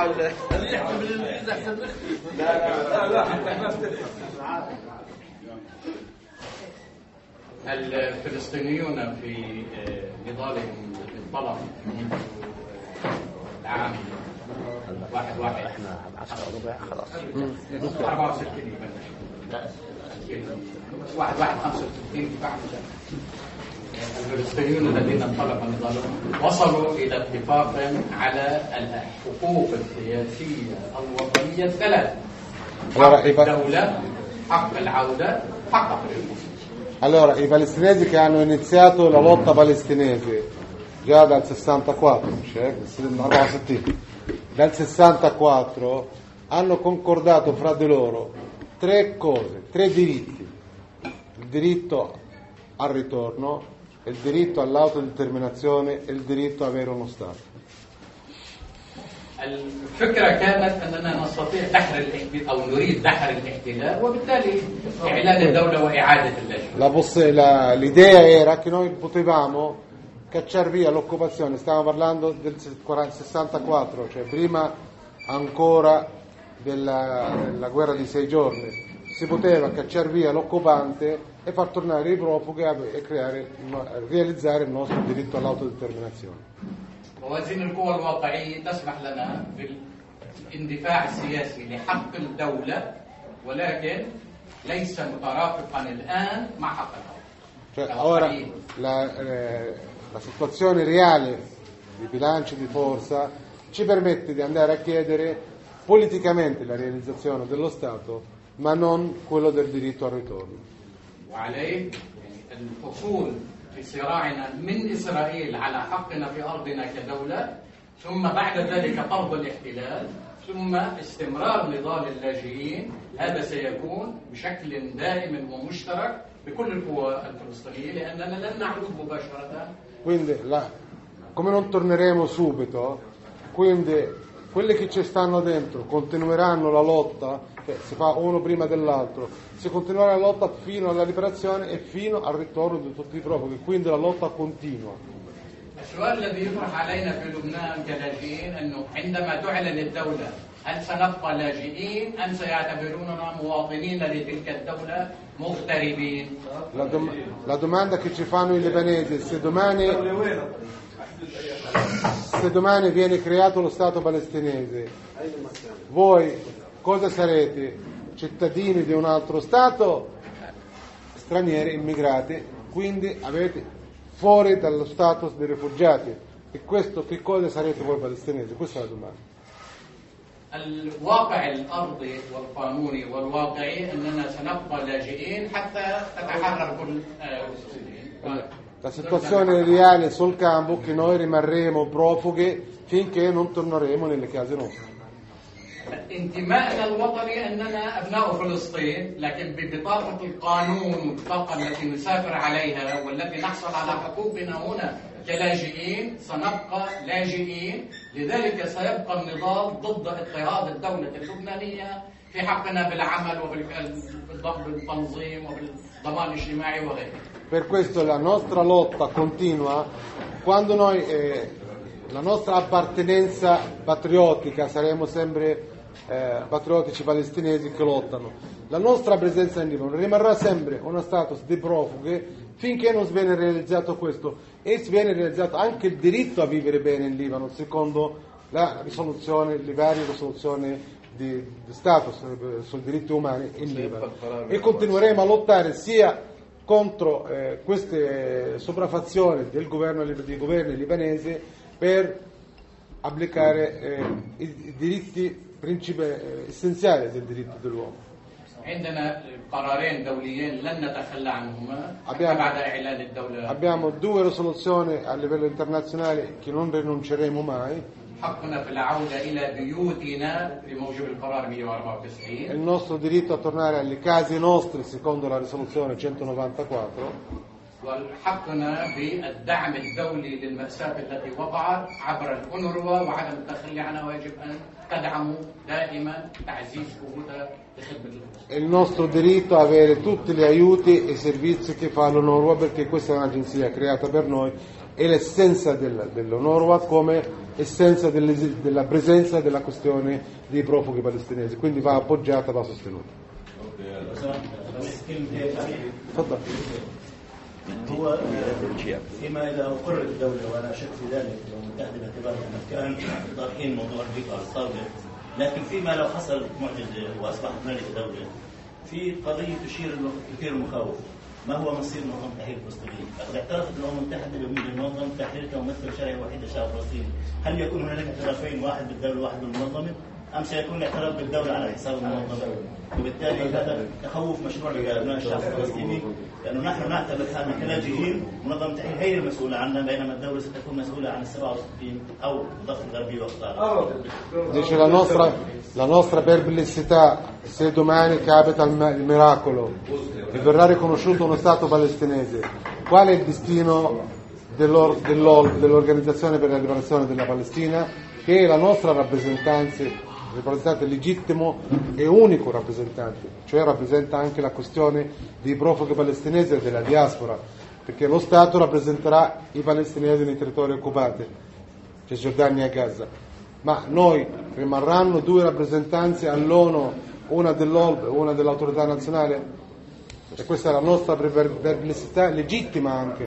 الفلسطينيون في نضالهم للطلب منذ العام 1/1 احنا 10 ربع خلاص 64 1/1/65 بعد الفلسطينيون الذين انطلق نضالهم وصلوا إلى اتفاق على الحقوق السياسية الوطنية الثلاث: حق الدولة، حق العودة، حق الحقوق. Allora, i palestinesi che hanno iniziato la lotta palestinese già dal 64, cioè dal 64 hanno concordato fra di loro tre cose, tre diritti: il diritto al ritorno, il diritto all'autodeterminazione e il diritto ad avere uno Stato. الفكرة كانت أننا نستطيع دحر الاحتلال أو نريد دحر الاحتلال وبالتالي إعلان الدولة وإعادة اللجنة. L'idea era che noi potevamo cacciare via l'occupazione, stiamo parlando del 64, cioè prima ancora della guerra di 6 giorni, si poteva cacciare via l'occupante e far tornare i profughi e realizzare il nostro diritto all'autodeterminazione. موازين القوى الواقعية تسمح لنا بالاندفاع السياسي لحق الدولة ولكن ليس مترافقا الآن مع حق الدولة. Cioè, ora la situazione reale di bilancio di forza ci permette di andare a chiedere politicamente la realizzazione dello Stato, ma non quello del diritto al ritorno. وعليه الحصول في صراعنا من إسرائيل على حقنا في أرضنا كدولة، ثم بعد ذلك طرد الاحتلال، ثم استمرار نضال اللاجئين. هذا سيكون بشكل دائم ومشترك بكل القوى الفلسطينية لأننا لن نعود مباشرة. Quindi come non torneremo subito, quindi quelli che ci stanno dentro continueranno la lotta, si fa uno prima dell'altro, si continuerà la lotta fino alla liberazione e fino al ritorno di tutti i profughi, quindi la lotta continua. السؤال الذي يطرح علينا في لبنان كلاجئين أنه عندما تعلن الدولة هل سنبقى لاجئين أم سيعتبروننا مواطنين لتلك الدولة مغتربين؟ La domanda che ci fanno i libanesi: se domani viene creato lo Stato palestinese, voi cosa sarete? Cittadini di un altro Stato, stranieri, immigrati, quindi avete fuori dallo status dei rifugiati. E questo che cosa sarete voi palestinesi? Questa è la domanda. الواقع الأرضي والقانوني والواقعي أننا سنبقى لاجئين حتى تتحرر كل La situazione reale sul campo è che noi rimarremo profughi finché non torneremo nelle case nostre. انتمائنا الوطني أننا أبناء فلسطين، لكن ببطاقة القانون والبطاقة التي نسافر عليها والتي نحصل على حقوقنا هنا كلاجئين سنبقى لاجئين. لذلك سيبقى النضال ضد اضطهاد الدولة اللبنانية في حقنا بالعمل وبالتنظيم وبالضمان الاجتماعي وغيره. Per questo la nostra lotta continua quando noi la nostra appartenenza patriottica, saremo sempre patriottici palestinesi che lottano. La nostra presenza in Libano rimarrà sempre uno status di profughi finché non viene realizzato questo, e viene realizzato anche il diritto a vivere bene in Libano secondo la risoluzione, le varie risoluzioni di status sui diritti umani in Libano, e continueremo a lottare sia contro queste sopraffazioni dei governi libanesi per applicare i diritti essenziali del diritto dell'uomo. عندنا قرارين دوليين لن نتخلى عنهما بعد إعلان الدولة. Abbiamo 2 risoluzioni a livello internazionale che non rinunceremo mai. حقنا في العودة إلى بيوتنا بموجب القرار 194. Il nostro diritto a tornare alle case nostre secondo la risoluzione 194. والحقنا بالدعم الدولي للمأساة التي وقعت عبر الأونروا وعدم التخلي عنها، ويجب أن تدعموا دائما تعزيز جهودها لخدمة الفلسطينيين. Il nostro diritto è avere tutti gli aiuti e i servizi che fa l'ONURWA, perché questa è un'agenzia creata per noi e l'essenza dell'ONURWA come essenza della presenza della questione dei profughi palestinesi, quindi va appoggiata, va sostenuta. هو فيما إذا أقرت الدولة وأنا أشك في ذلك لو متحدة باعتبار أن كان طارحين موضوع البيئة على الطاولة، لكن فيما لو حصل معجزة وأصبحت هنالك دولة في قضية تشير كثير المخاوف. ما هو مصير منظمة التحرير الفلسطيني؟ لقد اعترفت الأمم المتحدة بمنظمة التحرير كممثل شرعي وحيد للشعب الفلسطيني. هل يكون هنالك اعترافين، واحد بالدولة وواحد بالمنظمة، أم سيكون الاعتراف بالدولة على حساب المنظمة؟ وبالتالي هذا تخوف مشروع لأبناء الشعب الفلسطيني، لأنه نحن نعتبر حالنا كلاجئين، منظمة التحرير هي المسؤولة عنا، بينما الدولة ستكون مسؤولة عن 67 أو الضفة الغربية وقطاعها. Dice la nostra perplessità, se domani capita il miracolo e verrà riconosciuto uno Stato palestinese, qual è il destino dell'Organizzazione per la Liberazione della Palestina, che è la nostra rappresentante legittimo e unico rappresentante, cioè rappresenta anche la questione dei profughi palestinesi e della diaspora, perché lo Stato rappresenterà i palestinesi nei territori occupati, Cisgiordania e Gaza, ma noi rimarranno due rappresentanze all'ONU, una dell'OLB e una dell'autorità nazionale, e questa è la nostra perplessità legittima anche.